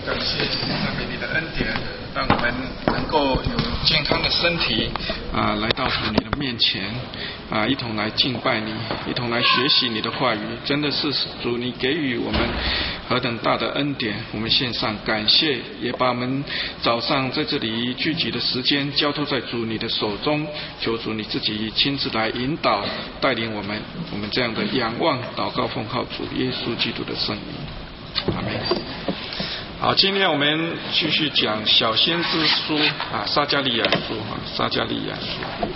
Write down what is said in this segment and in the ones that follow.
感谢赞美你的恩典，让我们能够有健康的身体来到主你的面前一同来敬拜你，一同来学习你的话语。真的是主你给予我们何等大的恩典，我们献上感谢，也把我们早上在这里聚集的时间交托在主你的手中，求主你自己亲自来引导带领我们这样的仰望祷告奉靠主耶稣基督的圣名，阿们。好，今天我们继续讲小先知书撒迦利亚书撒迦利亚书。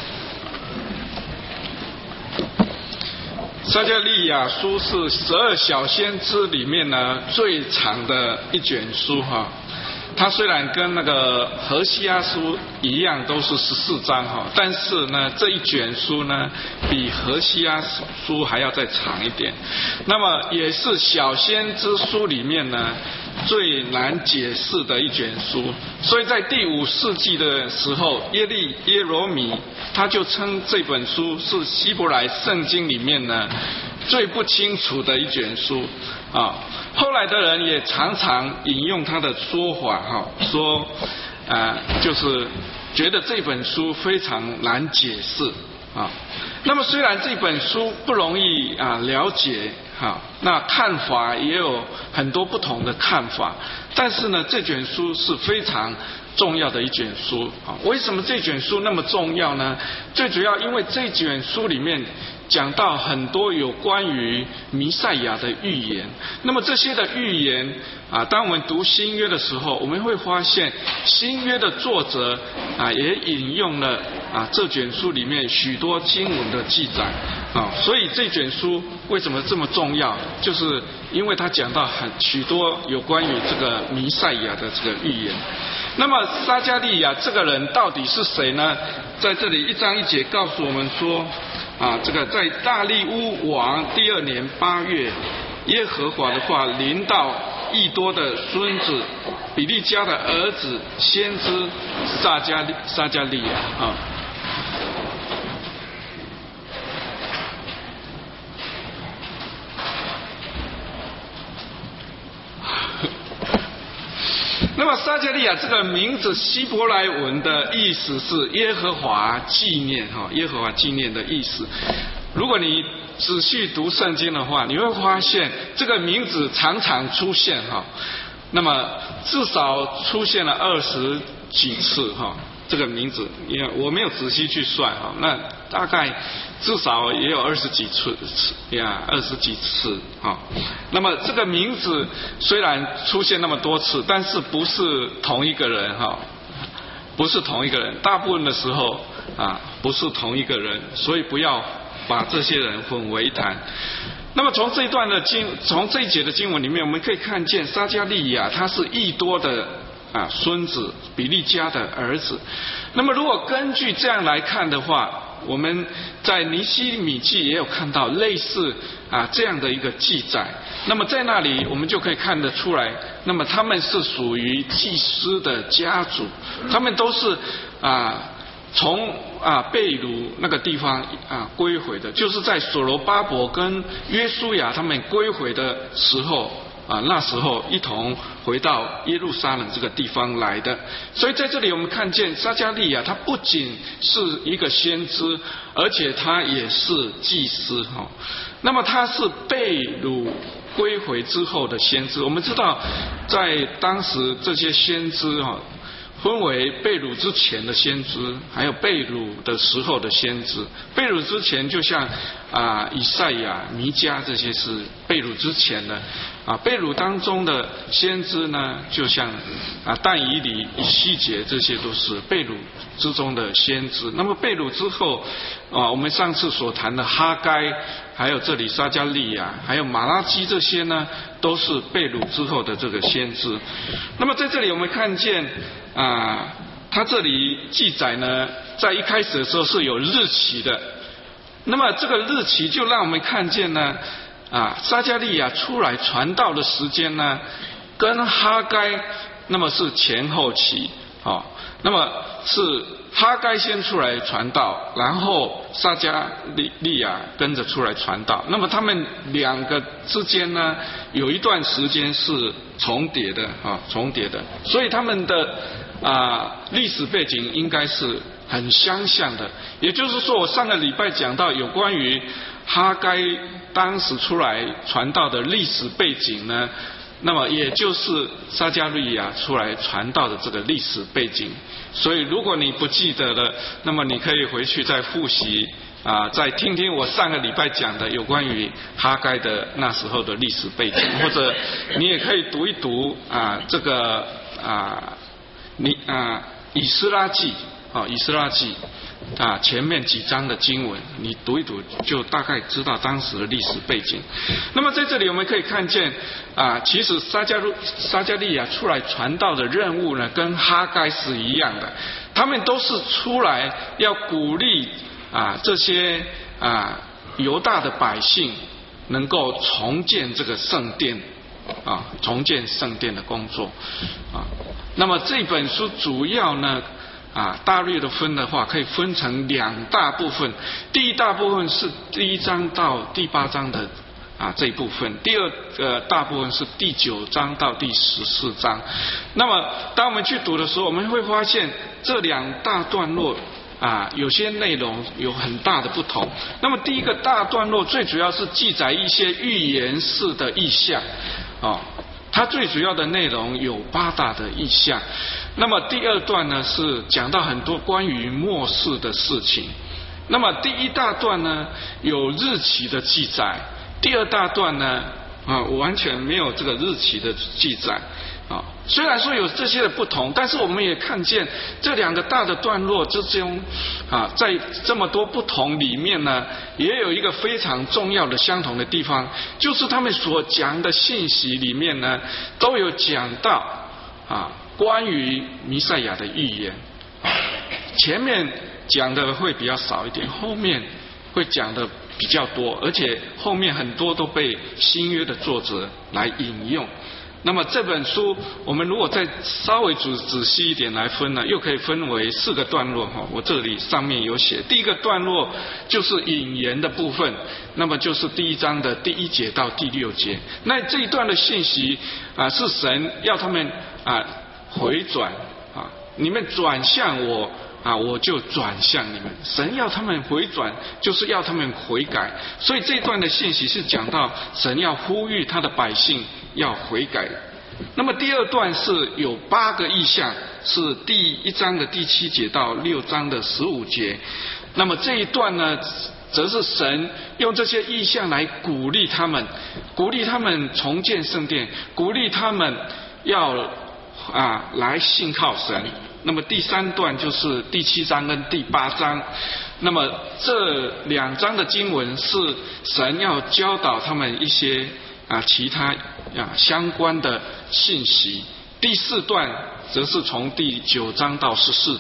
撒迦利亚书是12小先知里面呢最长的一卷书它虽然跟那个何西阿书一样都是14章但是呢这一卷书呢比何西阿书还要再长一点。那么也是小先知书里面呢最难解释的一卷书，所以在第5世纪的时候，耶罗米他就称这本书是希伯来圣经里面呢最不清楚的一卷书后来的人也常常引用他的说法说就是觉得这本书非常难解释那么虽然这本书不容易了解那看法也有很多不同的看法，但是呢这卷书是非常重要的一卷书为什么这卷书那么重要呢？最主要因为这卷书里面讲到很多有关于弥赛亚的预言。那么这些的预言当我们读新约的时候，我们会发现新约的作者也引用了这卷书里面许多经文的记载所以这卷书为什么这么重要，就是因为它讲到许多有关于这个弥赛亚的这个预言。那么撒迦利亚这个人到底是谁呢？在这里1章1节告诉我们说这个在大利乌王第2年8月，耶和华的话临到益多的孙子比利家的儿子先知撒迦利亚那么撒迦利亚这个名字希伯来文的意思是耶和华纪念耶和华纪念的意思。如果你仔细读圣经的话，你会发现这个名字常常出现那么至少出现了20几次这个名字，因为我没有仔细去算那大概至少也有20几次那么这个名字虽然出现那么多次，但是不是同一个人不是同一个人，大部分的时候不是同一个人，所以不要把这些人混为一谈。那么从这一节的经文里面，我们可以看见撒迦利亚他是益多的孙子，比利家的儿子。那么如果根据这样来看的话，我们在尼希米记也有看到类似这样的一个记载。那么在那里我们就可以看得出来，那么他们是属于祭司的家族，他们都是从被掳那个地方归回的，就是在所罗巴伯跟约书亚他们归回的时候那时候一同回到耶路撒冷这个地方来的。所以在这里我们看见撒迦利亚他不仅是一个先知，而且他也是祭司那么他是被掳归回之后的先知。我们知道在当时这些先知分为被掳之前的先知，还有被掳的时候的先知。被掳之前就像以赛亚、弥迦这些是被掳之前的被掳当中的先知呢，就像但以理、以西结，这些都是被掳之中的先知。那么被掳之后我们上次所谈的哈该，还有这里撒迦利亚，还有马拉基，这些呢都是被掳之后的这个先知。那么在这里我们看见他这里记载呢，在一开始的时候是有日期的。那么这个日期就让我们看见呢撒迦利亚出来传道的时间呢，跟哈该那么是前后期， 那么是哈该先出来传道，然后撒迦利亚跟着出来传道。那么他们两个之间呢，有一段时间是重叠的重叠的，所以他们的历史背景应该是很相像的。也就是说，我上个礼拜讲到有关于哈该当时出来传道的历史背景呢，那么也就是撒迦利亚出来传道的这个历史背景。所以如果你不记得了，那么你可以回去再复习再听听我上个礼拜讲的有关于哈该的那时候的历史背景，或者你也可以读一读这个以斯拉记以斯拉记前面几章的经文，你读一读就大概知道当时的历史背景。那么在这里我们可以看见其实撒迦利亚出来传道的任务呢，跟哈该是一样的，他们都是出来要鼓励这些犹大的百姓能够重建这个圣殿重建圣殿的工作那么这本书主要呢大略的分的话，可以分成两大部分。第一大部分是第1章到第8章的这一部分，第二个大部分是第9章到第14章。那么当我们去读的时候，我们会发现这两大段落有些内容有很大的不同。那么第一个大段落最主要是记载一些预言式的意象它最主要的内容有8大的意象。那么第二段呢，是讲到很多关于末世的事情。那么第一大段呢，有日期的记载，第二大段呢完全没有这个日期的记载虽然说有这些的不同，但是我们也看见这两个大的段落之中在这么多不同里面呢，也有一个非常重要的相同的地方，就是他们所讲的信息里面呢，都有讲到关于弥赛亚的预言前面讲的会比较少一点，后面会讲的比较多，而且后面很多都被新约的作者来引用。那么这本书我们如果再稍微仔细一点来分呢，又可以分为4个段落我这里上面有写。第一个段落就是引言的部分，那么就是第1章的第1节到第6节。那这一段的信息是神要他们回转你们转向我我就转向你们。神要他们回转，就是要他们悔改。所以这一段的信息是讲到神要呼吁他的百姓要悔改。那么第二段是有8个意象，是第1章的第7节到6章的15节。那么这一段呢，则是神用这些意象来鼓励他们重建圣殿，鼓励他们要来信靠神。那么第3段就是第7章跟第8章，那么这2章的经文是神要教导他们一些其他相关的信息。第4段则是从第9章到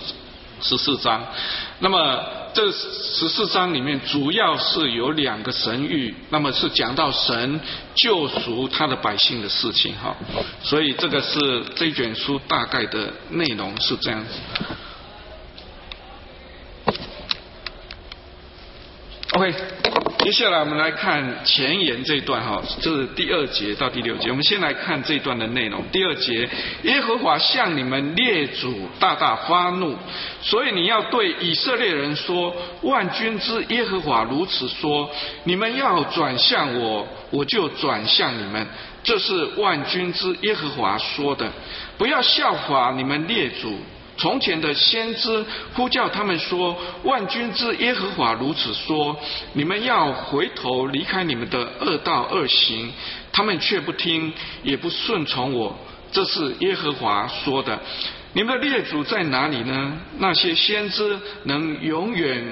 14章。那么这14章里面主要是有2个神谕，那么是讲到神救赎他的百姓的事情所以这个是这卷书大概的内容是这样子。OK， 接下来我们来看前言这一段这是第2节到第6节。我们先来看这一段的内容。第2节，耶和华向你们列祖大大发怒，所以你要对以色列人说，万军之耶和华如此说，你们要转向我，我就转向你们。这是万军之耶和华说的。不要效法你们列祖从前的先知，呼叫他们说，万军之耶和华如此说，你们要回头离开你们的恶道恶行，他们却不听也不顺从我。这是耶和华说的。你们的列祖在哪里呢？那些先知能永远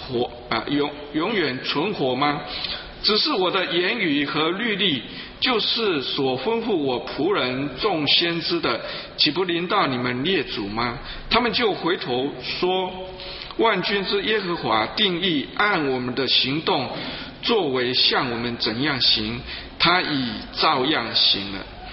存活吗？只是我的言语和律例，就是所吩咐我仆人众先知的，岂不临到你们列祖吗？他们就回头说，万军之耶和华定义按我们的行动作为向我们怎样行，他已照样行了。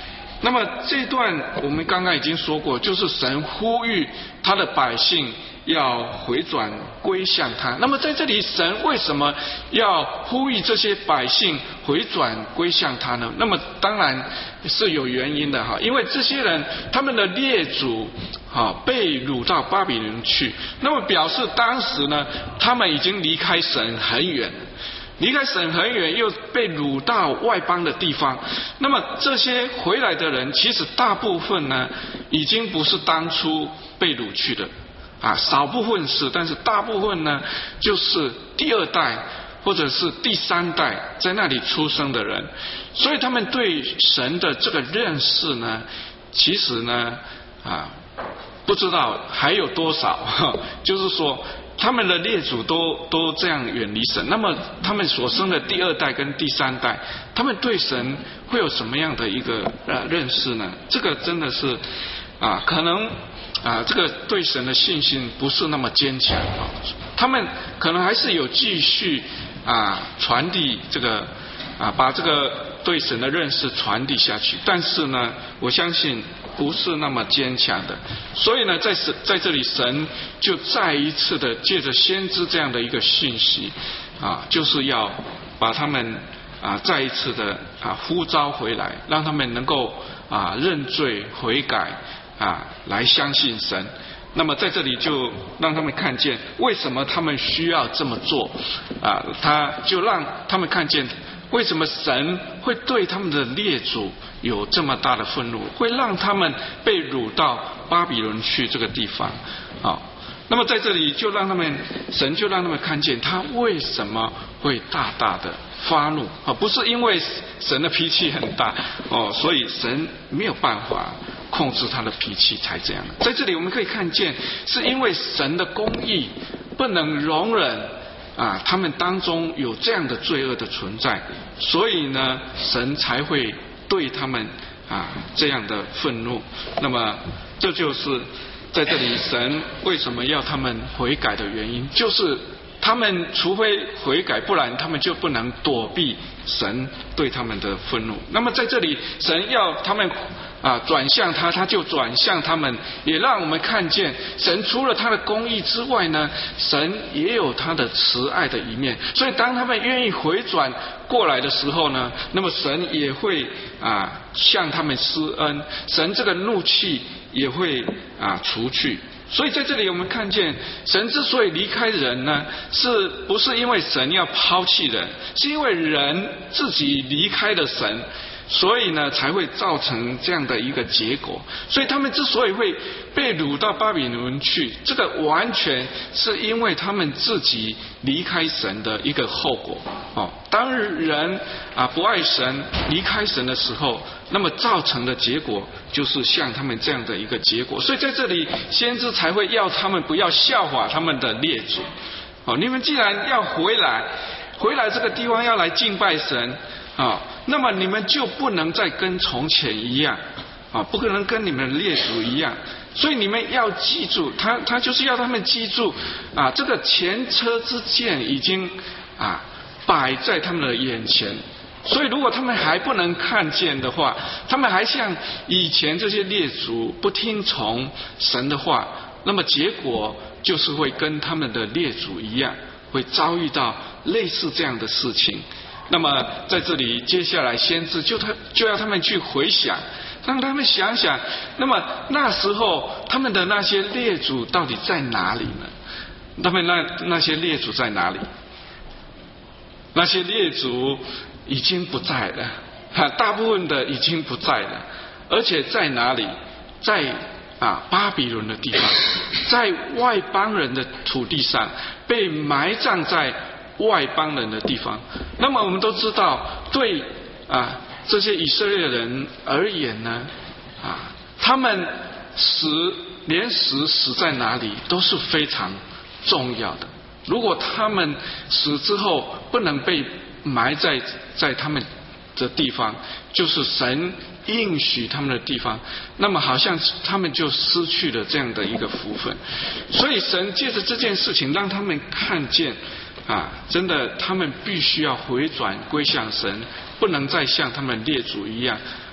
那么这一段我们刚刚已经说过，就是神呼吁他的百姓要回转归向他。那么在这里，神为什么要呼吁这些百姓回转归向他呢？那么当然是有原因的哈，因为这些人他们的列祖被掳到巴比伦去，那么表示当时呢，他们已经离开神很远了。离开神很远，又被掳到外邦的地方。那么这些回来的人，其实大部分呢，已经不是当初被掳去的，少部分是，但是大部分呢，就是第二代或者是第三代在那里出生的人。所以他们对神的这个认识呢，其实呢，不知道还有多少，就是说。他们的列祖都这样远离神，那么他们所生的第二代跟第三代，他们对神会有什么样的一个认识呢？这个真的是可能这个对神的信心不是那么坚强，他们可能还是有继续传递这个把这个对神的认识传递下去，但是呢，我相信不是那么坚强的。所以呢，在这里神就再一次的借着先知这样的一个讯息就是要把他们再一次的呼召回来，让他们能够认罪悔改来相信神。那么在这里就让他们看见为什么他们需要这么做他就让他们看见为什么神会对他们的列祖有这么大的愤怒，会让他们被掳到巴比伦去这个地方那么在这里就让他们神就让他们看见他为什么会大大的发怒不是因为神的脾气很大所以神没有办法控制他的脾气才这样。在这里我们可以看见是因为神的公义不能容忍他们当中有这样的罪恶的存在，所以呢神才会对他们这样的愤怒。那么这就是在这里神为什么要他们悔改的原因，就是他们除非悔改，不然他们就不能躲避神对他们的愤怒。那么在这里神要他们转向他就转向他们，也让我们看见神除了他的公义之外呢，神也有他的慈爱的一面。所以当他们愿意回转过来的时候呢，那么神也会向他们施恩，神这个怒气也会除去。所以在这里我们看见神之所以离开人呢，是不是因为神要抛弃人，是因为人自己离开了神，所以呢才会造成这样的一个结果。所以他们之所以会被掳到巴比伦去，这个完全是因为他们自己离开神的一个后果当人不爱神离开神的时候，那么造成的结果就是像他们这样的一个结果。所以在这里先知才会要他们不要效法他们的列祖你们既然要回来这个地方要来敬拜神那么你们就不能再跟从前一样不可能跟你们的列祖一样。所以你们要记住，他就是要他们记住这个前车之鉴已经摆在他们的眼前。所以如果他们还不能看见的话，他们还像以前这些列祖不听从神的话，那么结果就是会跟他们的列祖一样，会遭遇到类似这样的事情。那么在这里接下来先知就要他们去回想，让他们想想，那么那时候他们的那些列祖到底在哪里呢？他们那些列祖在哪里？那些列祖已经不在了大部分的已经不在了。而且在哪里？在巴比伦的地方，在外邦人的土地上，被埋葬在外邦人的地方。那么我们都知道，对这些以色列人而言呢他们连死在哪里都是非常重要的。如果他们死之后不能被埋在他们的地方，就是神应许他们的地方，那么好像他们就失去了这样的一个福分。所以神借着这件事情让他们看见真的他们必须要回转归向神，不能再像他们列祖一样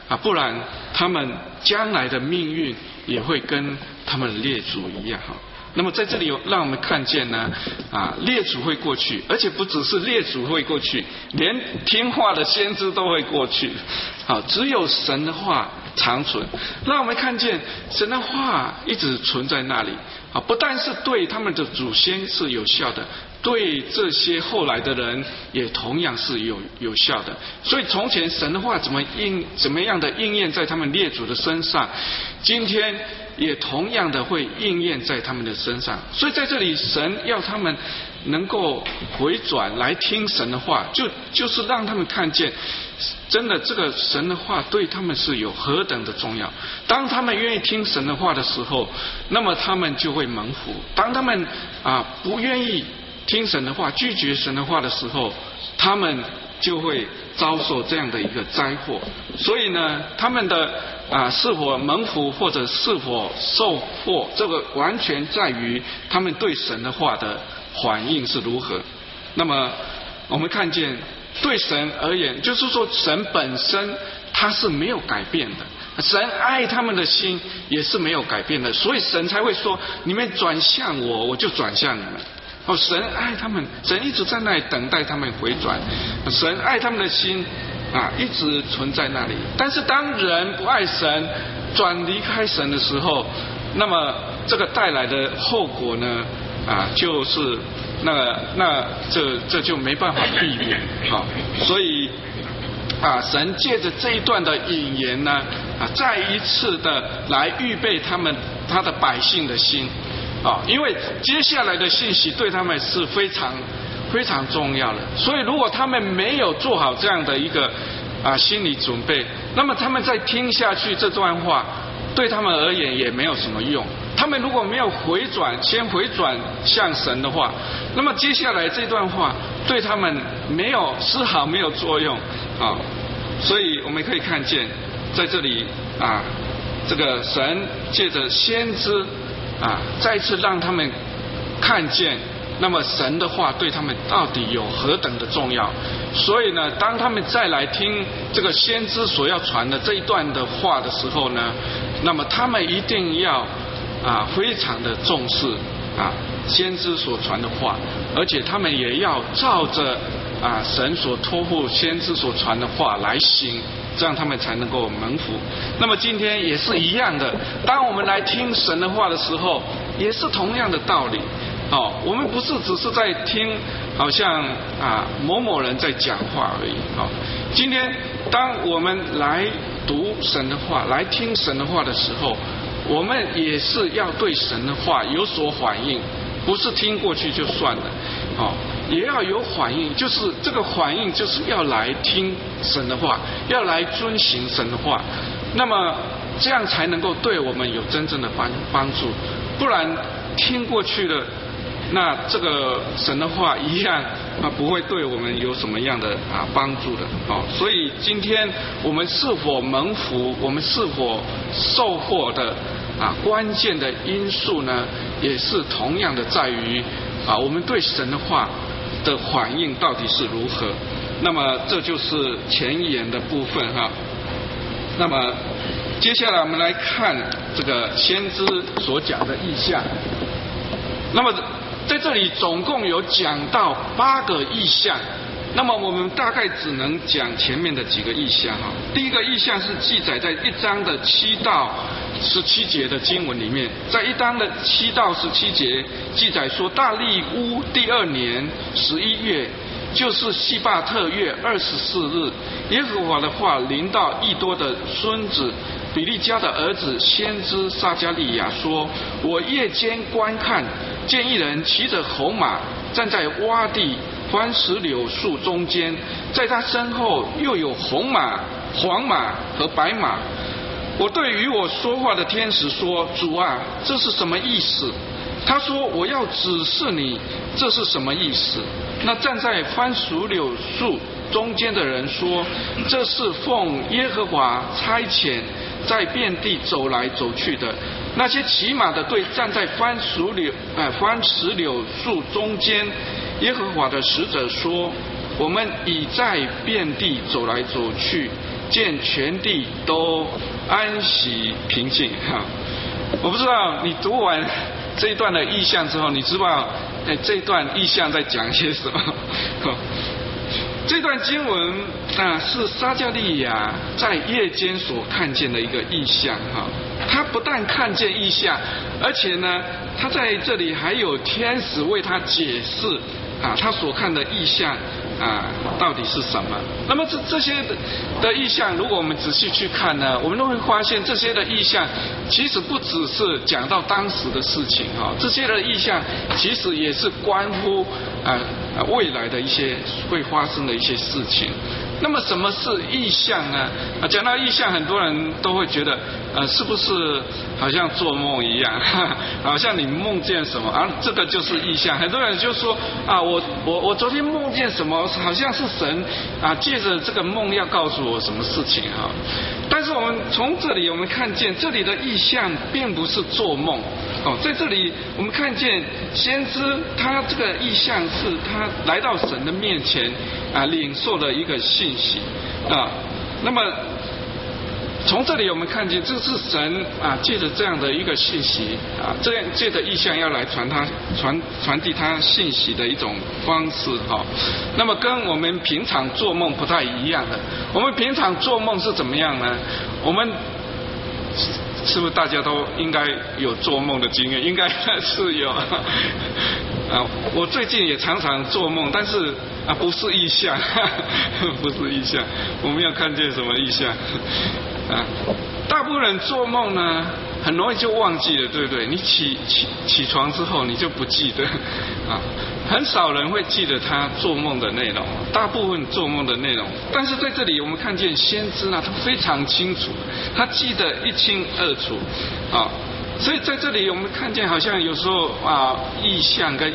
不然他们将来的命运也会跟他们的列祖一样哈。那么在这里让我们看见呢，列祖会过去，而且不只是列祖会过去，连听话的先知都会过去。好，只有神的话长存，让我们看见神的话一直存在那里。不但是对他们的祖先是有效的，对这些后来的人也同样是有效的。所以从前神的话怎么样的应验在他们列祖的身上，今天也同样的会应验在他们的身上。所以在这里神要他们能够回转来听神的话，就是让他们看见真的这个神的话对他们是有何等的重要。当他们愿意听神的话的时候，那么他们就会蒙福。当他们不愿意听神的话，拒绝神的话的时候，他们就会遭受这样的一个灾祸。所以呢，他们的是否蒙福或者是否受祸，这个完全在于他们对神的话的反应是如何。那么我们看见对神而言，就是说神本身他是没有改变的，神爱他们的心也是没有改变的，所以神才会说你们转向我，我就转向你们。神爱他们，神一直在那里等待他们回转，神爱他们的心一直存在那里。但是当人不爱神，转离开神的时候，那么这个带来的后果呢，就是这就没办法避免。所以神借着这一段的引言呢，再一次的来预备他的百姓的心。因为接下来的信息对他们是非常非常重要的，所以如果他们没有做好这样的一个心理准备，那么他们再听下去这段话，对他们而言也没有什么用。他们如果没有先回转向神的话，那么接下来这段话对他们丝毫没有作用。所以我们可以看见在这里这个神借着先知再次让他们看见，那么神的话对他们到底有何等的重要。所以呢，当他们再来听这个先知所要传的这一段的话的时候呢，那么他们一定要非常的重视先知所传的话，而且他们也要照着神所托付先知所传的话来行，这样他们才能够蒙福。那么今天也是一样的，当我们来听神的话的时候，也是同样的道理。我们不是只是在听好像某某人在讲话而已。今天当我们来读神的话，来听神的话的时候，我们也是要对神的话有所反应，不是听过去就算了。也要有反应，就是这个反应就是要来听神的话，要来遵行神的话，那么这样才能够对我们有真正的帮助。不然听过去的，那这个神的话一样不会对我们有什么样的帮助的。所以今天我们是否蒙福，我们是否受获的关键的因素呢，也是同样的在于我们对神的话的反应到底是如何。那么这就是前言的部分那么接下来我们来看这个先知所讲的意象。那么在这里总共有讲到8个意象，那么我们大概只能讲前面的几个意象第一个意象是记载在1章的7到17节的经文里面，在1章的7到17节记载说，大利乌第2年11月，就是西巴特月24日，耶和华的话临到益多的孙子比利家的儿子先知撒迦利亚说，我夜间观看，见一人骑着红马站在洼地番石榴树中间，在他身后又有红马、黄马和白马。我对与我说话的天使说，主啊，这是什么意思？他说，我要指示你这是什么意思。那站在番石榴树中间的人说，这是奉耶和华差遣在遍地走来走去的。那些骑马的对站在番石榴树中间耶和华的使者说，我们已在遍地走来走去， 见全地都安息平静。我不知道你读完这一段的意象之后，你知道这一段意象在讲些什么？这段经文是撒迦利亚在夜间所看见的一个意象哈。他不但看见意象，而且呢，他在这里还有天使为他解释他所看的意象到底是什么。那么这些的意象，如果我们仔细去看呢，我们都会发现这些的意象其实不只是讲到当时的事情这些的意象其实也是关乎未来的一些会发生的一些事情。那么什么是意象呢？讲到意象，很多人都会觉得是不是好像做梦一样，好像你梦见什么这个就是意象。很多人就说我昨天梦见什么，好像是神借着这个梦要告诉我什么事情但是我们从这里我们看见这里的意象并不是做梦在这里我们看见先知他这个意象是他来到神的面前领受了一个信息那么从这里我们看见这是神借着这样的一个信息这样借着意象要来传递他信息的一种方式那么跟我们平常做梦不太一样的。我们平常做梦是怎么样呢？我们是不是大家都应该有做梦的经验？应该是有我最近也常常做梦，但是不是意象不是意象。我们要看见什么意象大部分人做梦呢很容易就忘记了，对不对？你起床之后你就不记得很少人会记得他做梦的内容，大部分做梦的内容。但是在这里我们看见先知呢，他非常清楚，他记得一清二楚所以在这里我们看见好像有时候意象跟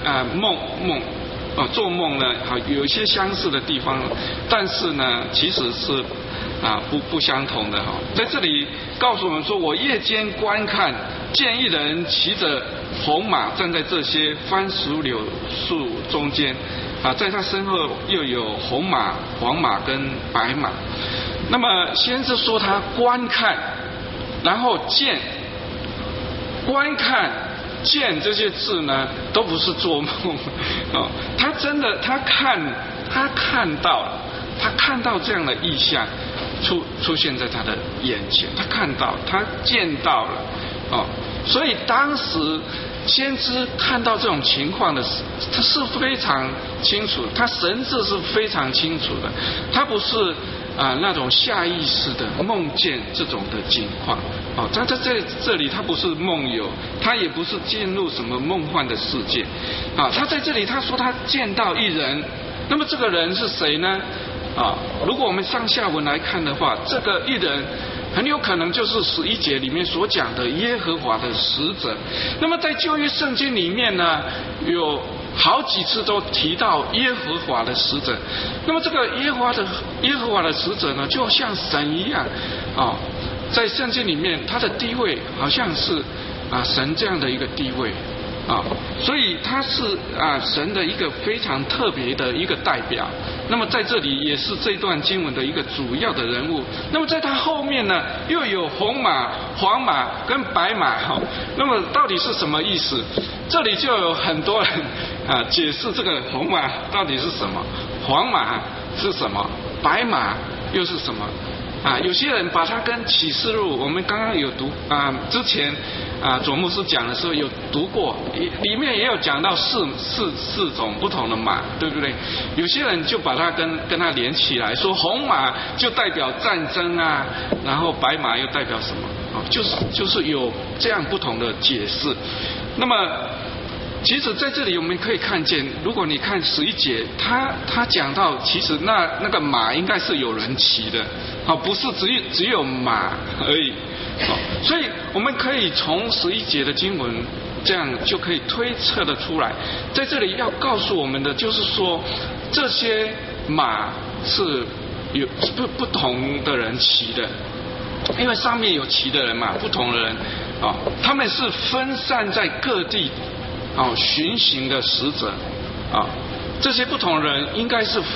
做梦呢有一些相似的地方，但是呢其实是不相同的在这里告诉我们说，我夜间观看，见一人骑着红马站在这些番石榴树中间在他身后又有红马、黄马跟白马。那么先是说他观看，然后见，观看见这些字呢都不是做梦他真的他看到了，他看到这样的意象出现在他的眼前，他看到，他见到了所以当时先知看到这种情况的时候，他是非常清楚，他神志是非常清楚的，他不是那种下意识的梦见这种的情况他在这里他不是梦游，他也不是进入什么梦幻的世界他在这里他说他见到一人，那么这个人是谁呢？如果我们上下文来看的话，这个一人很有可能就是11节里面所讲的耶和华的使者。那么在旧约圣经里面呢，有好几次都提到耶和华的使者。那么这个耶和华的使者呢，就像神一样在圣经里面他的地位好像是神这样的一个地位所以他是神的一个非常特别的一个代表。那么在这里也是这段经文的一个主要的人物。那么在他后面呢，又有红马、黄马跟白马那么到底是什么意思？这里就有很多人解释这个红马到底是什么，黄马是什么，白马又是什么有些人把它跟启示录，我们刚刚有读之前左牧师讲的时候有读过，里面也有讲到四种不同的马，对不对？有些人就把它跟它连起来，说红马就代表战争然后白马又代表什么就是有这样不同的解释。那么其实在这里我们可以看见，如果你看11节，他讲到其实那个马应该是有人骑的不是只有马而已所以我们可以从11节的经文这样就可以推测得出来，在这里要告诉我们的就是说，这些马是有不同的人骑的，因为上面有骑的人嘛，不同的人他们是分散在各地巡行的使者这些不同的人应该是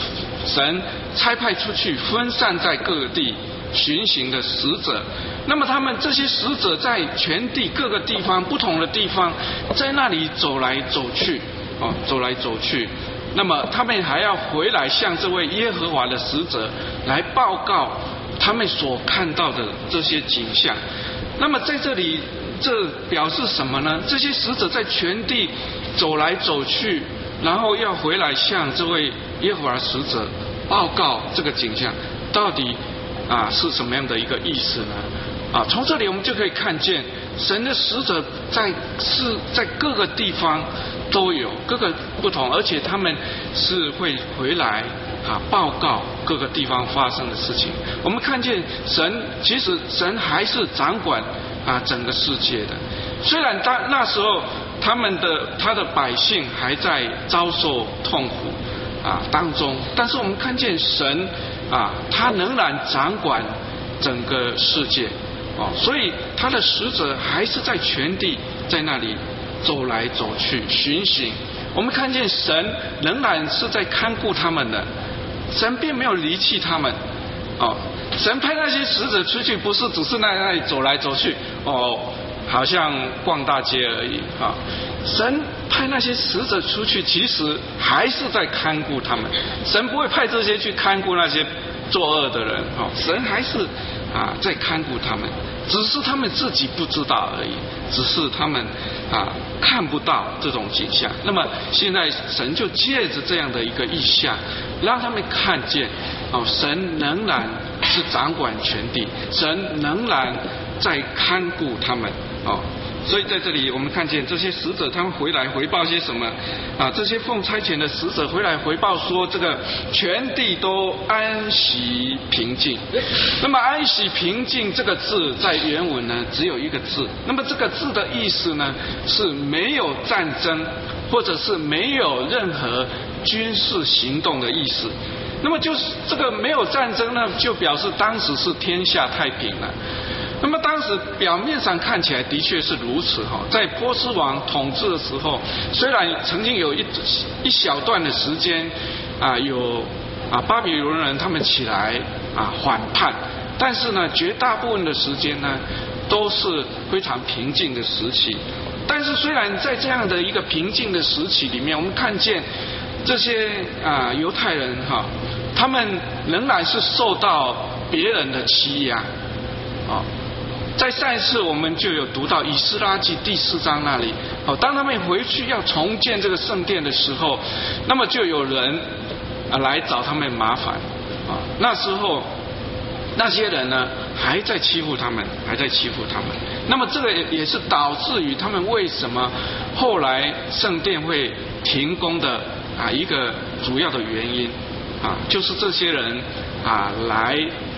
神差派出去分散在各地巡行的使者。那么他们这些使者在全地各个地方不同的地方，在那里走来走去，走来走去。那么他们还要回来向这位耶和华的使者来报告他们所看到的这些景象。那么在这里，这表示什么呢？这些使者在全地走来走去，然后要回来向这位耶和华的使者报告这个景象，到底是什么样的一个意思呢？从这里我们就可以看见，神的使者在各个地方都有，各个不同，而且他们是会回来报告各个地方发生的事情。我们看见其实神还是掌管整个世界的。虽然那时候他的百姓还在遭受痛苦当中，但是我们看见神他仍然掌管整个世界所以他的使者还是在全地在那里走来走去巡行。我们看见神仍然是在看顾他们的，神并没有离弃他们神派那些使者出去，不是只是那里走来走去好像逛大街而已神派那些使者出去，其实还是在看顾他们。神不会派这些去看顾那些作恶的人神还是在看顾他们，只是他们自己不知道而已，只是他们看不到这种景象。那么现在神就借着这样的一个意象，让他们看见神仍然是掌管全地，神仍然在看顾他们所以在这里我们看见这些使者他们回来回报些什么这些奉差遣的使者回来回报说，这个全地都安息平静。那么安息平静这个字在原文呢只有一个字，那么这个字的意思呢是没有战争或者是没有任何军事行动的意思。那么就是这个没有战争呢，就表示当时是天下太平了。那么当时表面上看起来的确是如此在波斯王统治的时候，虽然曾经有一小段的时间有巴比伦人他们起来反叛，但是呢绝大部分的时间呢都是非常平静的时期。但是虽然在这样的一个平静的时期里面，我们看见这些犹太人他们仍然是受到别人的欺压在上一次我们就有读到以斯拉记第4章那里当他们回去要重建这个圣殿的时候，那么就有人来找他们麻烦那时候那些人呢还在欺负他们。那么这个也是导致于他们为什么后来圣殿会停工的一个主要的原因就是这些人来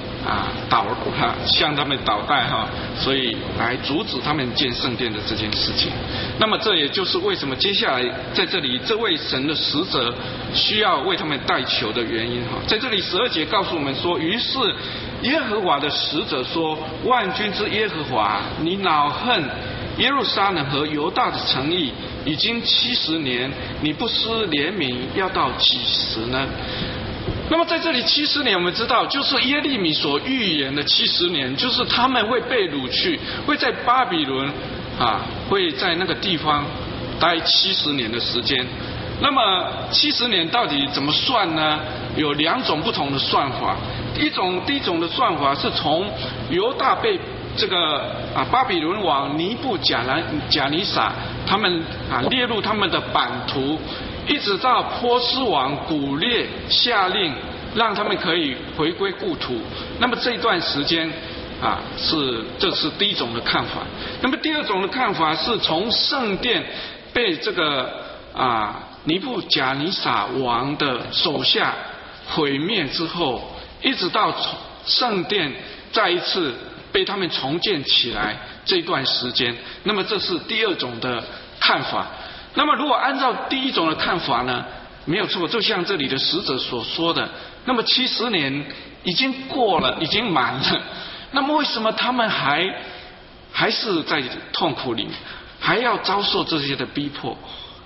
向他们捣蛋所以来阻止他们建圣殿的这件事情。那么这也就是为什么接下来在这里这位神的使者需要为他们代求的原因在这里12节告诉我们说，于是耶和华的使者说，万军之耶和华，你恼恨耶路撒冷和犹大的诚意已经70年，你不施怜悯要到几时呢？那么在这里70年，我们知道就是耶利米所预言的70年，就是他们会被掳去，会在巴比伦会在那个地方待70年的时间。那么70年到底怎么算呢？有2种不同的算法。第一种的算法是从犹大被这个巴比伦王尼布甲尼撒他们列入他们的版图，一直到波斯王古列下令让他们可以回归故土。那么这段时间这是第一种的看法。那么第二种的看法是从圣殿被这个尼布甲尼撒王的手下毁灭之后，一直到圣殿再一次被他们重建起来这段时间。那么这是第二种的看法。那么如果按照第一种的看法呢，没有错，就像这里的使者所说的，那么70年已经过了，已经满了，那么为什么他们还是在痛苦里，还要遭受这些的逼迫？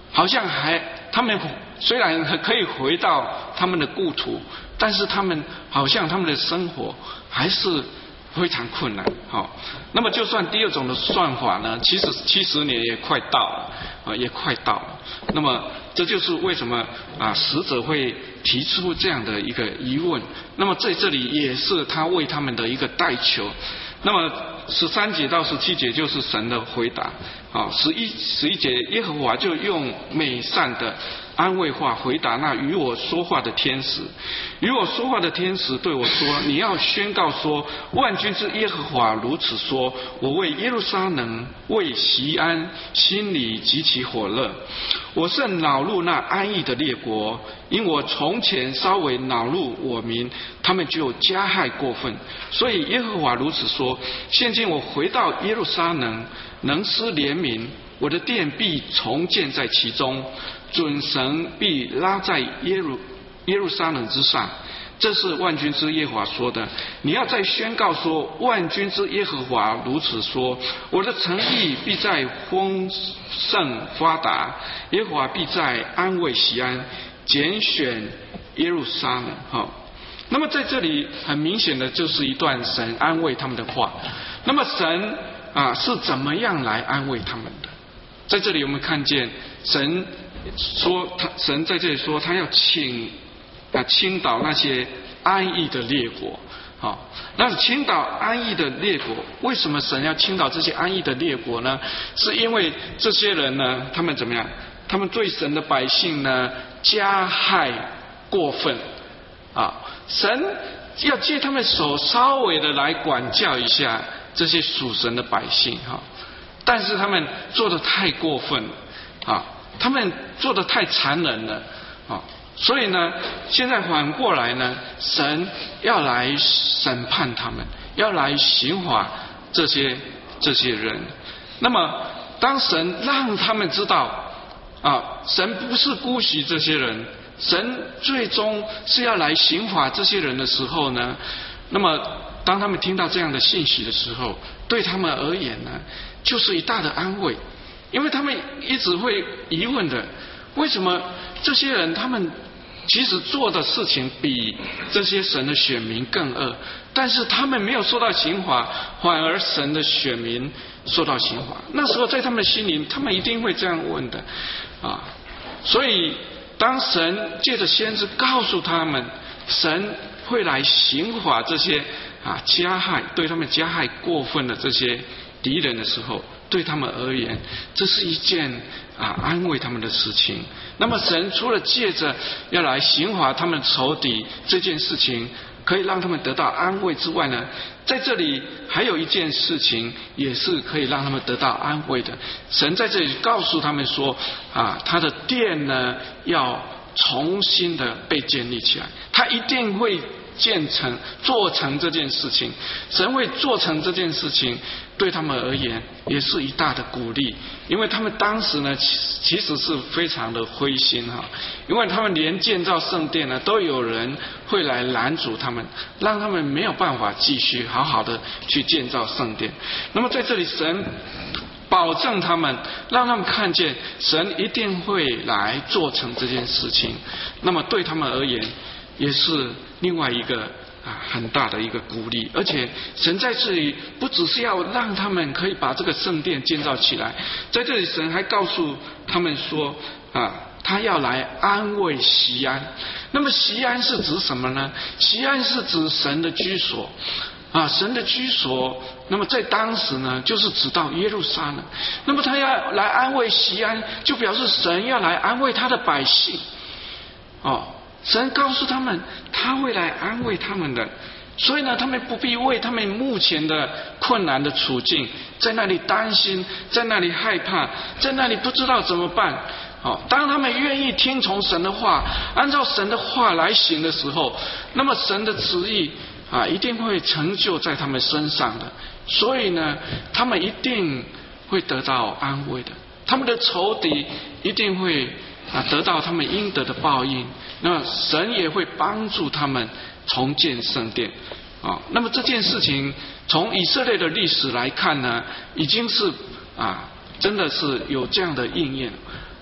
好像他们虽然可以回到他们的故土，但是他们好像他们的生活还是非常困难。好，那么就算第二种的算法呢，其实70年也快到了，也快到了。那么这就是为什么使者会提出这样的一个疑问。那么在这里也是他为他们的一个代求。那么13节到17节就是神的回答。11节耶和华就用美善的安慰话回答那与我说话的天使。与我说话的天使对我说：你要宣告说，万军之耶和华如此说，我为耶路撒冷为锡安心里极其火热，我甚恼怒那安逸的列国，因我从前稍微恼怒我民，他们就加害过分。所以耶和华如此说，现今我回到耶路撒冷，能施怜悯，我的殿必重建在其中，准绳必拉在耶路撒冷之上。这是万军之耶和华说的。你要再宣告说，万军之耶和华如此说，我的诚意必在丰盛发达，耶和华必在安慰锡安，拣选耶路撒冷。那么在这里很明显的就是一段神安慰他们的话。那么神是怎么样来安慰他们的？在这里我们看见神在这里说，他要倾倒那些安逸的列国。那倾倒安逸的列国，为什么神要倾倒这些安逸的列国呢？是因为这些人呢，他们怎么样？他们对神的百姓呢加害过分。神要借他们手稍微的来管教一下这些属神的百姓。但是他们做得太过分了，他们做得太残忍了。所以呢，现在反过来呢，神要来审判他们，要来刑罚这些人。那么当神让他们知道神不是姑息这些人，神最终是要来刑罚这些人的时候呢，那么当他们听到这样的信息的时候，对他们而言呢，就是一大的安慰。因为他们一直会疑问的，为什么这些人他们其实做的事情比这些神的选民更恶，但是他们没有受到刑罚，反而神的选民受到刑罚。那时候在他们的心里，他们一定会这样问的。所以当神借着先知告诉他们，神会来刑罚这些对他们加害过分的这些敌人的时候，对他们而言，这是一件安慰他们的事情。那么神除了借着要来刑罚他们仇敌这件事情可以让他们得到安慰之外呢，在这里还有一件事情也是可以让他们得到安慰的。神在这里告诉他们说他的殿呢要重新的被建立起来，他一定会做成这件事情。神会做成这件事情，对他们而言也是一大的鼓励。因为他们当时呢其实是非常的灰心因为他们连建造圣殿呢都有人会来拦阻他们，让他们没有办法继续好好的去建造圣殿。那么在这里神保证他们，让他们看见神一定会来做成这件事情。那么对他们而言也是另外一个很大的一个鼓励。而且神在这里不只是要让他们可以把这个圣殿建造起来，在这里神还告诉他们说他要来安慰锡安。那么锡安是指什么呢？锡安是指神的居所神的居所，那么在当时呢就是指到耶路撒冷。那么他要来安慰锡安，就表示神要来安慰他的百姓神告诉他们他会来安慰他们的。所以呢，他们不必为他们目前的困难的处境在那里担心，在那里害怕，在那里不知道怎么办当他们愿意听从神的话，按照神的话来行的时候，那么神的旨意一定会成就在他们身上的。所以呢，他们一定会得到安慰的，他们的仇敌一定会得到他们应得的报应。那么神也会帮助他们重建圣殿那么这件事情从以色列的历史来看呢，已经是真的是有这样的应验。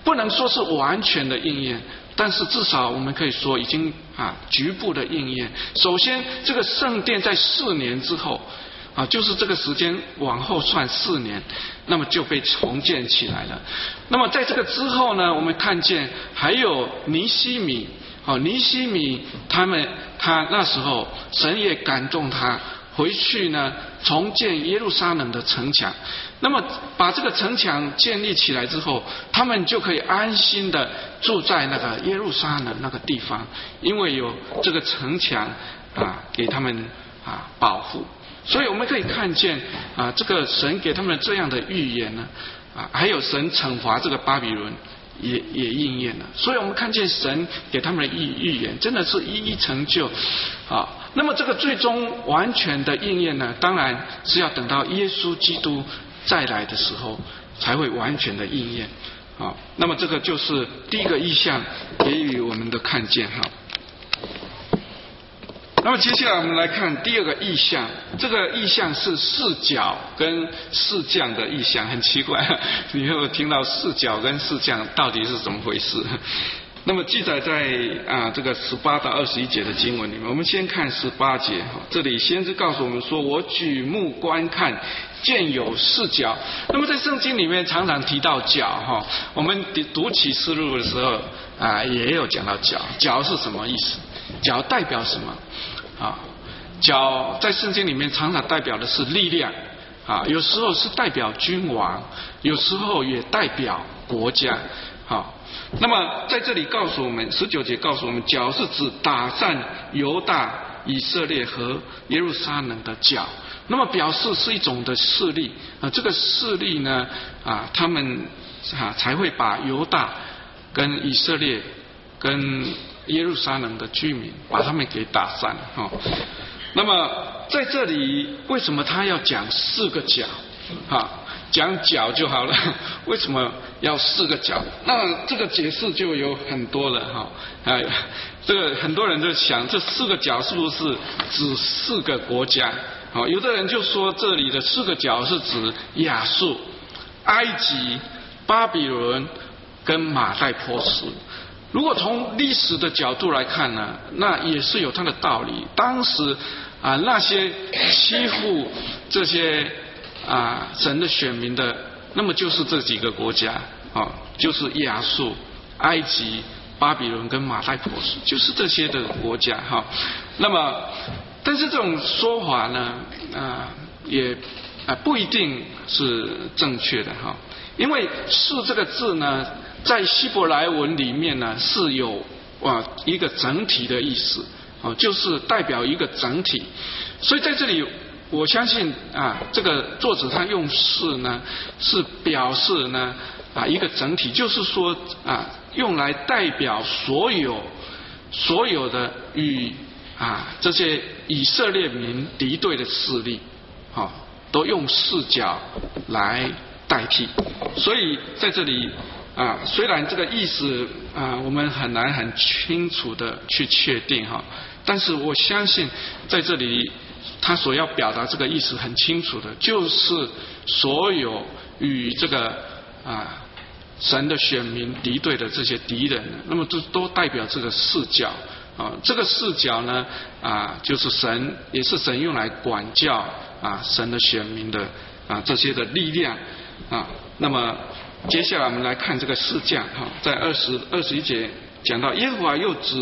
不能说是完全的应验，但是至少我们可以说已经局部的应验。首先，这个圣殿在4年之后就是这个时间往后算4年，那么就被重建起来了。那么在这个之后呢，我们看见还有尼希米他那时候神也感动他回去呢重建耶路撒冷的城墙。那么把这个城墙建立起来之后，他们就可以安心的住在那个耶路撒冷那个地方，因为有这个城墙给他们保护。所以我们可以看见这个神给他们这样的预言呢还有神惩罚这个巴比伦也应验了。所以我们看见神给他们的预言真的是一一成就那么这个最终完全的应验呢，当然是要等到耶稣基督再来的时候才会完全的应验那么这个就是第一个意象给予我们的看见那么接下来我们来看第二个意象，这个意象是4角跟4将的意象，很奇怪，你会听到4角跟4将到底是怎么回事？那么记载在这个18到21节的经文里面，我们先看18节这里先是告诉我们说，我举目观看，见有4角。那么在圣经里面常常提到角我们读启示录的时候也有讲到角。角是什么意思？角代表什么？角在圣经里面常常代表的是力量有时候是代表君王，有时候也代表国家那么在这里告诉我们19节告诉我们，角是指打散犹大、以色列和耶路撒冷的角，那么表示是一种的势力这个势力呢他们才会把犹大跟以色列跟耶路撒冷的居民把他们给打散那么在这里为什么他要讲4个角讲角就好了，为什么要4个角？那这个解释就有很多了这个很多人就想，这4个角是不是指4个国家有的人就说这里的4个角是指亚述、埃及、巴比伦跟马代波斯。如果从历史的角度来看呢，那也是有它的道理。当时那些欺负这些神的选民的，那么就是这几个国家就是亚述、埃及、巴比伦跟马代波斯，就是这些的国家那么但是这种说法呢也不一定是正确的因为4这个字呢在希伯来文里面呢是有一个整体的意思就是代表一个整体。所以在这里我相信这个作者他用4呢是表示呢一个整体，就是说用来代表所有的与这些以色列民敌对的势力都用4角来代替。所以在这里虽然这个意思我们很难很清楚的去确定但是我相信在这里他所要表达这个意思很清楚的，就是所有与这个神的选民敌对的这些敌人，那么都代表这个4角这个4角呢就是神，也是神用来管教神的选民的这些的力量那么接下来我们来看这个4将在21节讲到，耶和华又指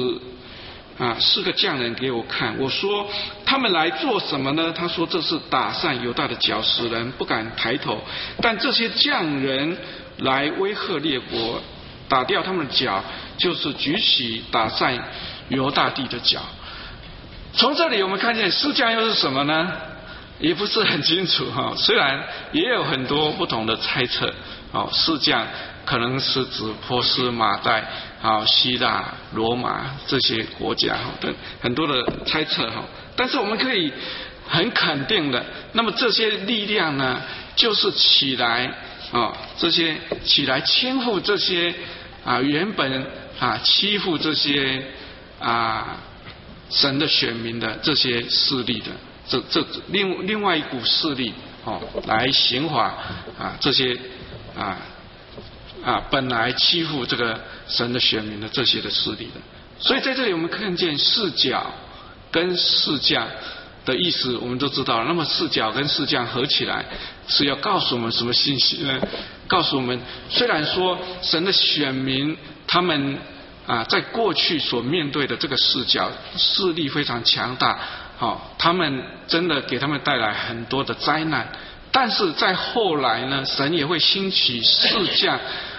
4个匠人给我看，我说他们来做什么呢？他说这是打散犹大的角，使人不敢抬头。但这些匠人来威吓列国，打掉他们的角，就是举起打散犹大地的角。从这里我们看见4将又是什么呢？也不是很清楚虽然也有很多不同的猜测4将可能是指波斯、马代希腊、罗马这些国家等很多的猜测但是我们可以很肯定的，那么这些力量呢就是起来这些起来倾覆这些原本欺负这些神的选民的这些势力的这另外一股势力来刑罚这些本来欺负这个神的选民的这些的势力的。所以在这里我们看见四角跟四将的意思我们都知道了。那么四角跟四将合起来是要告诉我们什么信息呢？告诉我们，虽然说神的选民他们在过去所面对的这个四角势力非常强大，他们真的给他们带来很多的灾难，但是在后来呢，神也会兴起四将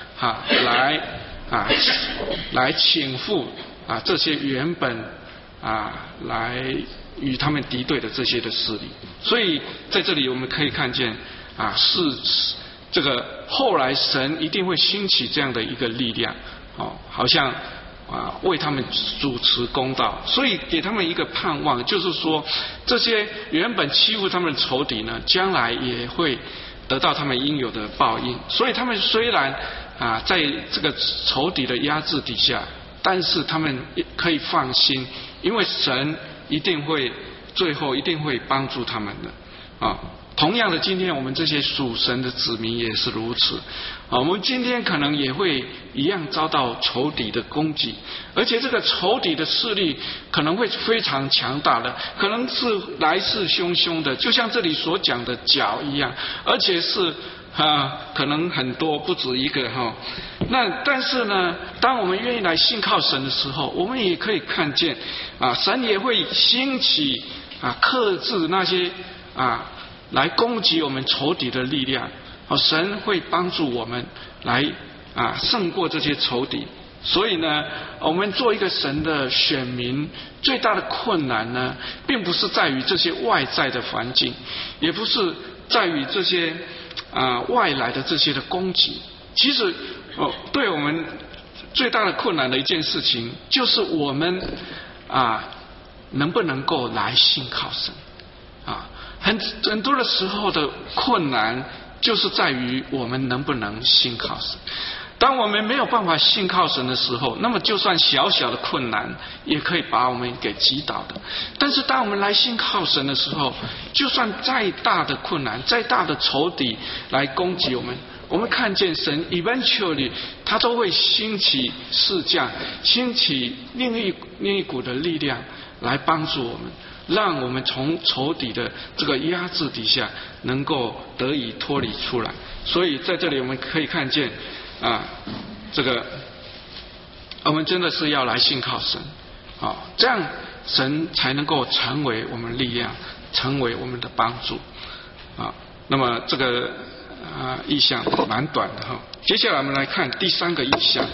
来倾覆这些原本来与他们敌对的这些的势力。所以在这里我们可以看见是这个后来神一定会兴起这样的一个力量，好像为他们主持公道，所以给他们一个盼望，就是说这些原本欺负他们的仇敌呢，将来也会得到他们应有的报应。所以他们虽然在这个仇敌的压制底下，但是他们可以放心，因为神一定会最后一定会帮助他们的同样的，今天我们这些属神的子民也是如此我们今天可能也会一样遭到仇敌的攻击，而且这个仇敌的势力可能会非常强大的，可能是来势汹汹的，就像这里所讲的角一样，而且是可能很多不止一个那但是呢，当我们愿意来信靠神的时候，我们也可以看见神也会兴起克制那些来攻击我们仇敌的力量神会帮助我们来胜过这些仇敌。所以呢，我们做一个神的选民，最大的困难呢，并不是在于这些外在的环境，也不是在于这些外来的这些的攻击。其实对我们最大的困难的一件事情，就是我们能不能够来信靠神很多的时候的困难就是在于我们能不能信靠神。当我们没有办法信靠神的时候，那么就算小小的困难也可以把我们给击倒的。但是当我们来信靠神的时候，就算再大的困难，再大的仇敌来攻击我们，我们看见神 eventually 他都会兴起士将，兴起另一股的力量来帮助我们，让我们从仇敌的这个压制底下能够得以脱离出来。所以在这里我们可以看见这个我们真的是要来信靠神这样神才能够成为我们力量，成为我们的帮助那么这个意象蛮短的接下来我们来看第三个意象。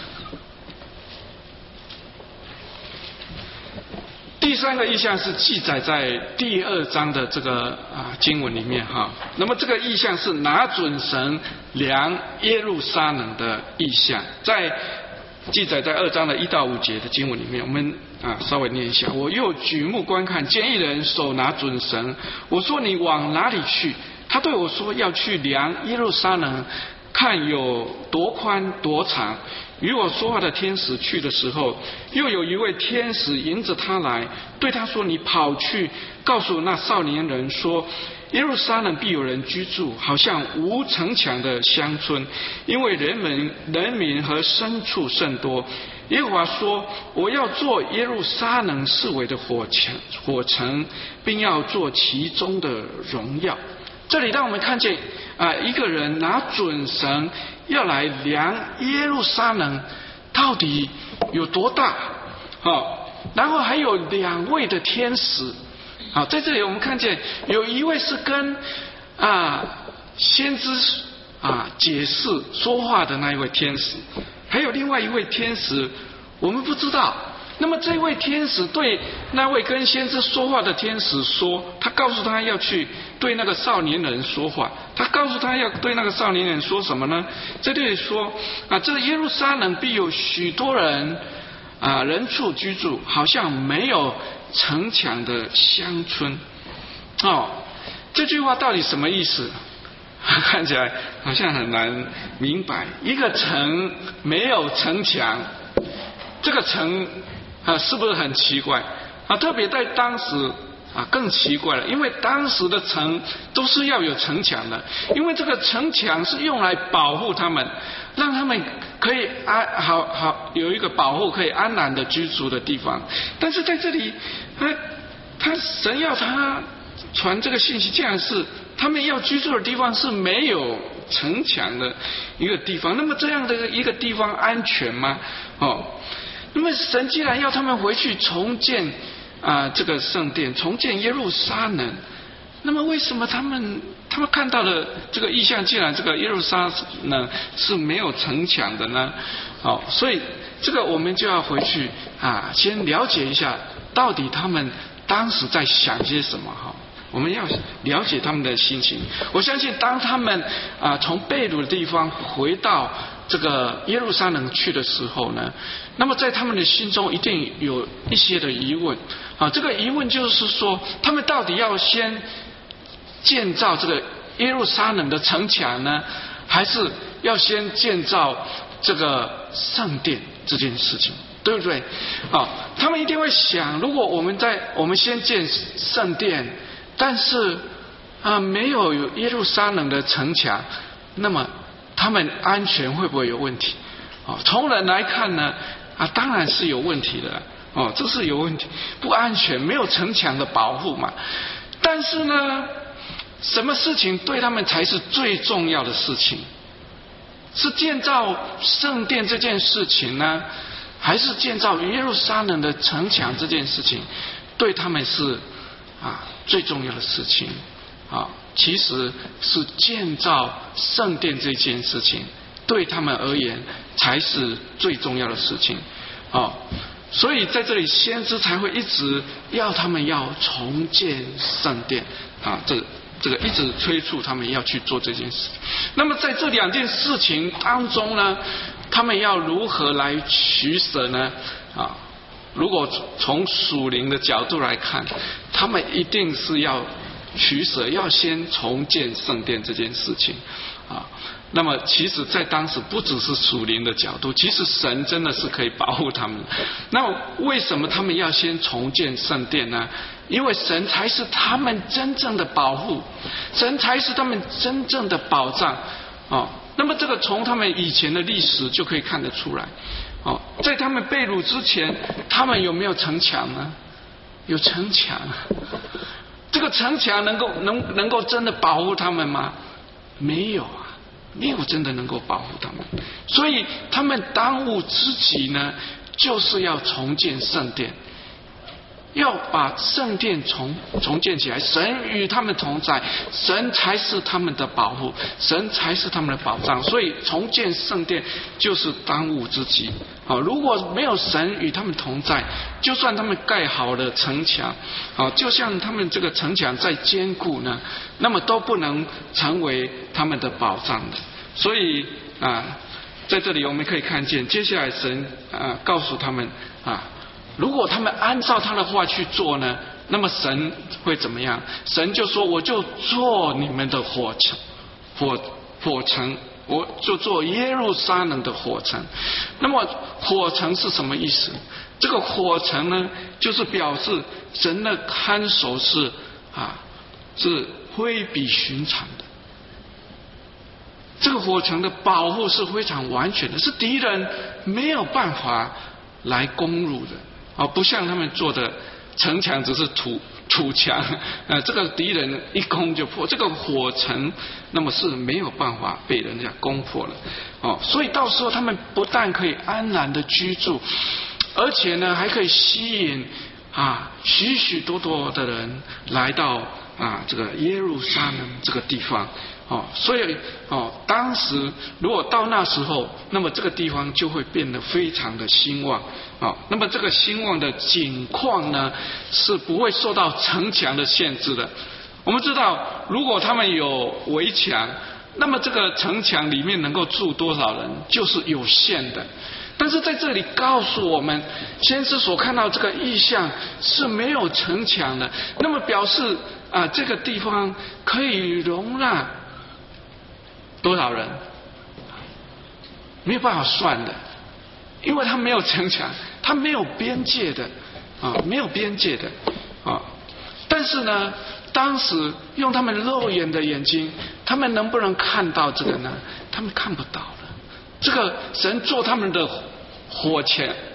第三个意象是记载在第2章的这个经文里面那么这个意象是拿准绳量耶路撒冷的意象，记载在2章的1到5节的经文里面，我们稍微念一下。我又举目观看，见一人手拿准绳，我说你往哪里去？他对我说要去量耶路撒冷，看有多宽多长。与我说话的天使去的时候，又有一位天使迎着他来，对他说：你跑去告诉那少年人说，耶路撒冷必有人居住，好像无城墙的乡村，因为人民和牲畜甚多。耶和华说：我要做耶路撒冷四围的火城，并要做其中的荣耀。这里让我们看见一个人拿准绳要来量耶路撒冷到底有多大然后还有2位的天使在这里我们看见有一位是跟先知解释说话的那一位天使，还有另外一位天使我们不知道。那么这位天使对那位跟先知说话的天使说，他告诉他要去对那个少年人说话。他告诉他要对那个少年人说什么呢？这里说这耶路撒冷必有许多人人畜居住，好像没有城墙的乡村这句话到底什么意思？看起来好像很难明白。一个城没有城墙，这个城是不是很奇怪特别在当时更奇怪了，因为当时的城都是要有城墙的，因为这个城墙是用来保护他们，让他们可以有一个保护，可以安然的居住的地方。但是在这里，神要他传这个信息，竟然是他们要居住的地方是没有城墙的一个地方。那么这样的一个地方安全吗？那么神既然要他们回去重建这个圣殿，重建耶路撒冷，那么为什么他们看到的这个意象，既然这个耶路撒冷是没有城墙的呢？所以这个我们就要回去先了解一下，到底他们当时在想些什么我们要了解他们的心情。我相信当他们从被掳的地方回到这个耶路撒冷去的时候呢，那么在他们的心中一定有一些的疑问这个疑问就是说，他们到底要先建造这个耶路撒冷的城墙呢，还是要先建造这个圣殿这件事情，对不对？他们一定会想，如果我们先建圣殿，但是没有耶路撒冷的城墙，那么他们安全会不会有问题？从人来看呢，当然是有问题的这是有问题，不安全，没有城墙的保护嘛。但是呢，什么事情对他们才是最重要的事情？是建造圣殿这件事情呢，还是建造耶路撒冷的城墙这件事情对他们是最重要的事情？其实是建造圣殿这件事情对他们而言才是最重要的事情所以在这里先知才会一直要他们要重建圣殿这个一直催促他们要去做这件事。那么在这两件事情当中呢，他们要如何来取舍呢？如果从属灵的角度来看，他们一定是要取舍，要先重建圣殿这件事情那么其实在当时不只是属灵的角度，其实神真的是可以保护他们。那为什么他们要先重建圣殿呢？因为神才是他们真正的保护，神才是他们真正的保障那么这个从他们以前的历史就可以看得出来在他们被掳之前，他们有没有城墙呢？有城墙。这个城墙能够真的保护他们吗？没有没有真的能够保护他们。所以他们当务之急呢，就是要重建圣殿，要把圣殿重建起来。神与他们同在，神才是他们的保护，神才是他们的保障。所以重建圣殿就是当务之急如果没有神与他们同在，就算他们盖好了城墙就像他们这个城墙再坚固呢，那么都不能成为他们的保障的。所以在这里我们可以看见，接下来神告诉他们如果他们按照他的话去做呢，那么神会怎么样？神就说，我就做你们的火城，我就做耶路撒冷的火城。那么火城是什么意思？这个火城呢，就是表示神的看守是非比寻常的。这个火城的保护是非常完全的，是敌人没有办法来攻入的不像他们做的城墙只是土墙这个敌人一攻就破。这个火城那么是没有办法被人家攻破了所以到时候他们不但可以安然的居住，而且呢还可以吸引许许多多的人来到这个耶路撒冷这个地方所以当时如果到那时候，那么这个地方就会变得非常的兴旺那么这个兴旺的景况呢，是不会受到城墙的限制的。我们知道，如果他们有围墙，那么这个城墙里面能够住多少人就是有限的。但是在这里告诉我们，先知所看到这个意象是没有城墙的，那么表示这个地方可以容纳多少人？没有办法算的，因为它没有城墙，它没有边界的没有边界的但但是呢，当时用他们肉眼的眼睛，他们能不能看到这个呢？他们看不到了。这个神做他们的火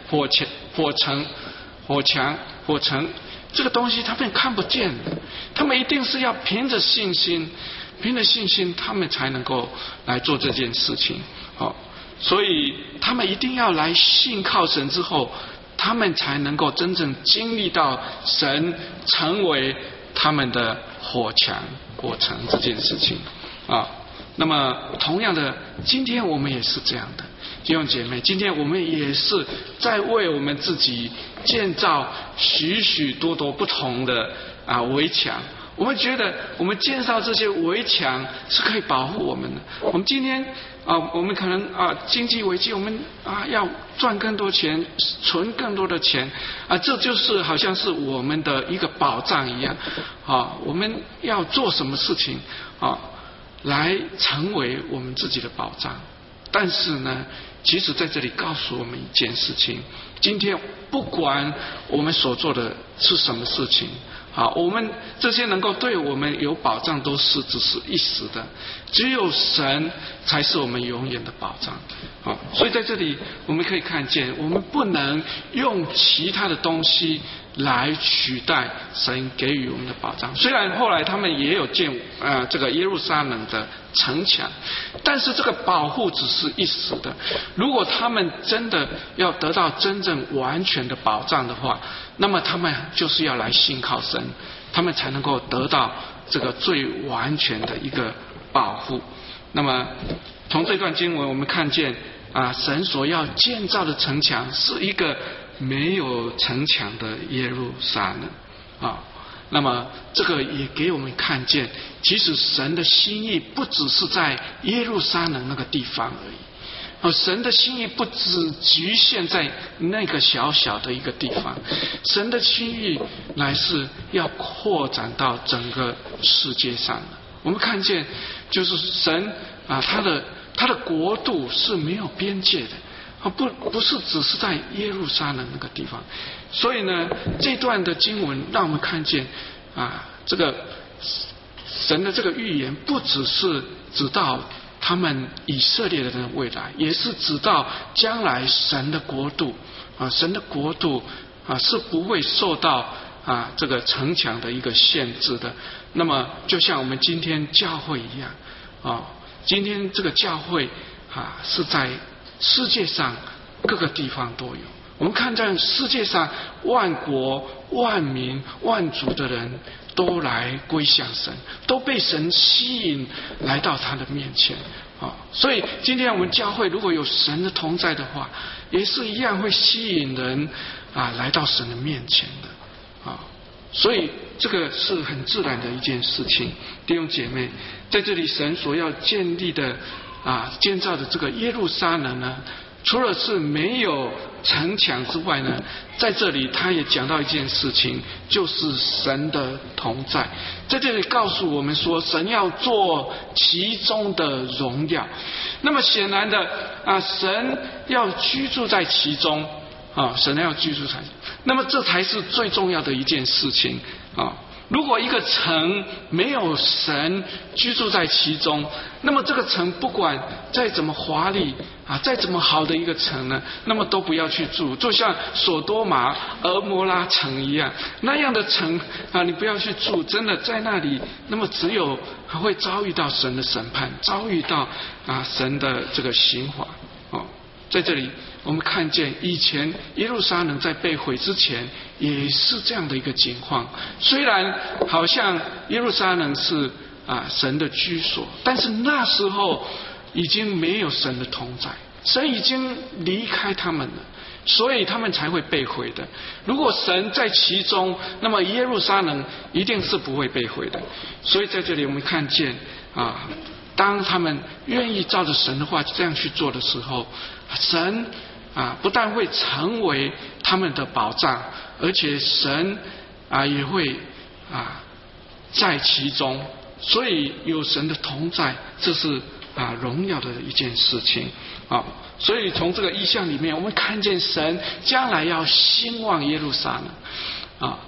城，这个东西他们看不见的，他们一定是要凭着信心，他们才能够来做这件事情。所以他们一定要来信靠神之后，他们才能够真正经历到神成为他们的火城这件事情啊。那么同样的，今天我们也是这样的，弟兄姐妹，今天我们也是在为我们自己建造许许多多不同的围墙。我们觉得我们建造这些围墙是可以保护我们的。我们今天我们可能经济危机，我们要赚更多钱，存更多的钱这就是好像是我们的一个保障一样我们要做什么事情来成为我们自己的保障。但是呢，其实在这里告诉我们一件事情，今天不管我们所做的是什么事情我们这些能够对我们有保障都是只是一时的，只有神才是我们永远的保障所以在这里我们可以看见，我们不能用其他的东西来取代神给予我们的保障。虽然后来他们也有建这个耶路撒冷的城墙，但是这个保护只是一时的。如果他们真的要得到真正完全的保障的话，那么他们就是要来信靠神，他们才能够得到这个最完全的一个保护。那么从这段经文我们看见神所要建造的城墙是一个没有城墙的耶路撒冷那么这个也给我们看见，其实神的心意不只是在耶路撒冷那个地方而已神的心意不只局限在那个小小的一个地方，神的心意乃是要扩展到整个世界上的。我们看见就是神他的国度是没有边界的不是只是在耶路撒冷那个地方。所以呢，这段的经文让我们看见这个神的这个预言不只是指到他们以色列人的未来，也是指到将来神的国度神的国度是不会受到这个城墙的一个限制的。那么就像我们今天教会一样今天这个教会是在世界上各个地方都有。我们看在世界上万国万民万族的人都来归向神，都被神吸引来到他的面前所以今天我们教会如果有神的同在的话，也是一样会吸引人来到神的面前的所以这个是很自然的一件事情。弟兄姐妹，在这里神所要建立的建造的这个耶路撒冷呢，除了是没有城墙之外呢，在这里他也讲到一件事情，就是神的同在。在这里告诉我们说，神要做其中的荣耀。那么显然的神要居住在其中神要居住在，那么这才是最重要的一件事情如果一个城没有神居住在其中，那么这个城不管再怎么华丽再怎么好的一个城呢，那么都不要去住。就像索多玛俄摩拉城一样，那样的城你不要去住，真的在那里，那么只有会遭遇到神的审判，遭遇到神的这个刑罚在这里我们看见以前耶路撒冷在被毁之前也是这样的一个情况。虽然好像耶路撒冷是神的居所，但是那时候已经没有神的同在，神已经离开他们了，所以他们才会被毁的。如果神在其中，那么耶路撒冷一定是不会被毁的。所以在这里我们看见当他们愿意照着神的话这样去做的时候，神不但会成为他们的保障，而且神也会在其中。所以有神的同在，这是荣耀的一件事情所以从这个意象里面，我们看见神将来要兴旺耶路撒冷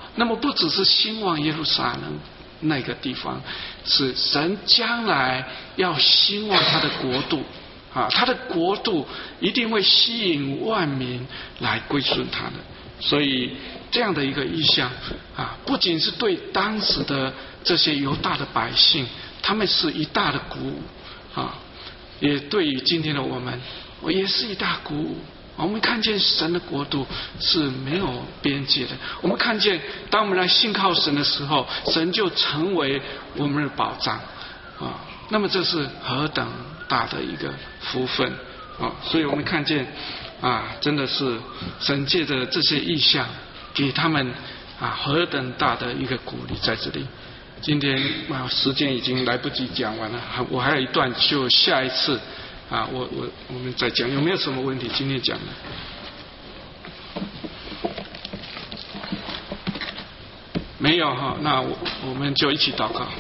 那么不只是兴旺耶路撒冷那个地方，是神将来要兴旺他的国度他的国度一定会吸引万民来归顺他的。所以这样的一个意象不仅是对当时的这些犹大的百姓，他们是一大的鼓舞也对于今天的我们也是一大鼓舞。我们看见神的国度是没有边界的，我们看见当我们来信靠神的时候，神就成为我们的保障那么这是何等大的一个福分所以我们看见真的是神借着这些意象给他们何等大的一个鼓励在这里。今天时间已经来不及讲完了，我还有一段，就下一次我们再讲。有没有什么问题？今天讲的没有那我们就一起祷告。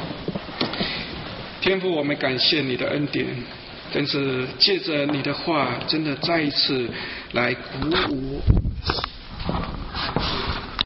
天父，我们感谢你的恩典，真是借着你的话，真的再一次来鼓舞